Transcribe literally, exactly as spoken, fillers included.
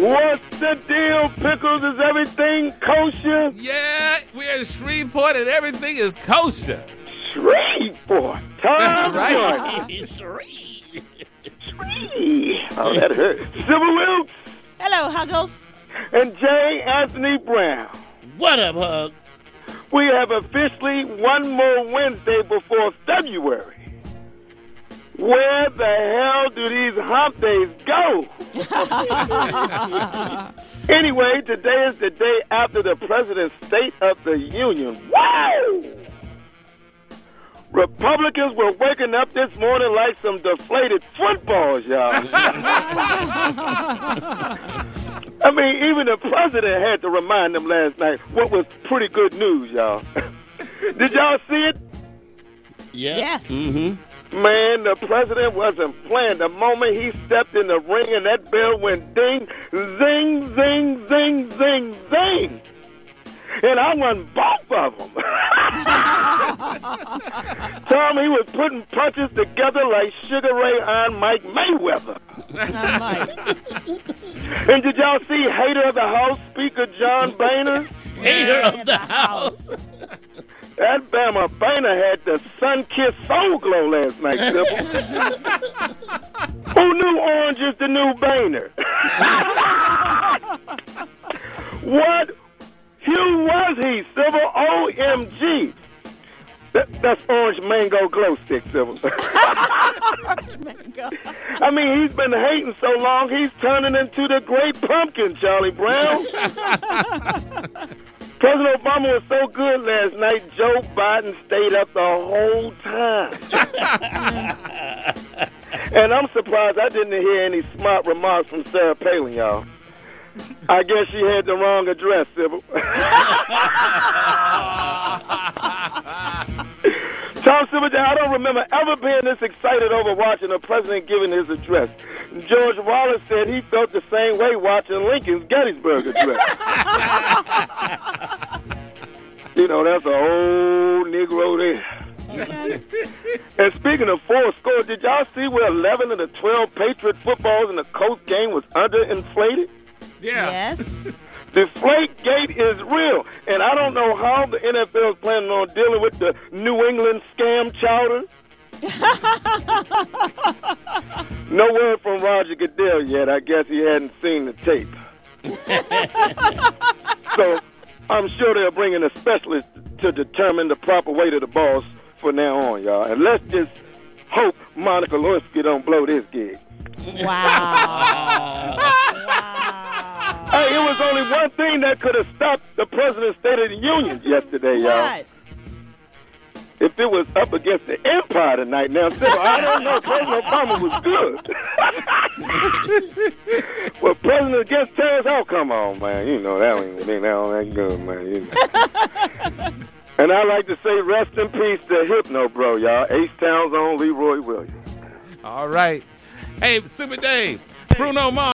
What's the deal, Pickles? Is everything kosher? Yeah, we're in Shreveport and everything is kosher. Shreveport. Tom Right. Shreve. Shreve. Oh, that hurt. Civil Wilkes Hello, Huggles. and J. Anthony Brown. What up, Hug? We have officially one more Wednesday before February. Where the hell do these hump days go? Anyway, today is the day after the President's State of the Union. Wow! Republicans were waking up this morning like some deflated footballs, y'all. I mean, even the president had to remind them last night what was pretty good news, y'all. Did y'all see it? Yeah. Yes. Mm-hmm. Man, the president wasn't playing. The moment he stepped in the ring and that bell went ding, zing, zing, zing, zing, zing. And I won both of them. Tom, he was putting punches together like Sugar Ray on Mike Mayweather. Uh, Mike. And did y'all see Hater of the House Speaker John Boehner? Hater of the house. That Bama Boehner had the sun-kissed soul glow last night, Sybil. Who knew Orange is the new Boehner? What hue was he, Sybil? O M G. That, that's Orange Mango Glow Stick, Sybil. I mean, he's been hating so long, he's turning into the great pumpkin, Charlie Brown. President Obama was so good last night, Joe Biden stayed up the whole time. And I'm surprised I didn't hear any smart remarks from Sarah Palin, y'all. I guess she had the wrong address, Sybil. Tom Silverton, I don't remember ever being this excited over watching a president giving his address. George Wallace said he felt the same way watching Lincoln's Gettysburg Address. You know, that's a old Negro there. Okay. And speaking of four score, did y'all see where eleven of the twelve Patriot footballs in the Colts game was underinflated? Yeah. Yes. Deflategate is real, and I don't know how the N F L is planning on dealing with the New England scam chowder. No word from Roger Goodell yet. I guess he hadn't seen the tape. So I'm sure they're bringing a specialist to determine the proper weight of the balls for now on, y'all. And let's just hope Monica Lewinsky don't blow this gig. Wow. wow. Hey, it was only one thing that could have stopped the President's State of the Union yesterday, y'all. What? If it was up against the Empire tonight. Now, Sybil, I don't know. President Obama was good. Well, President against terrorists, oh, come on, man. You know, that ain't that ain't good, man. You know. And I like to say rest in peace to Hypno Bro, y'all. H-Town's own Leroy Williams. All right. Hey, Super Dave, Bruno Mars.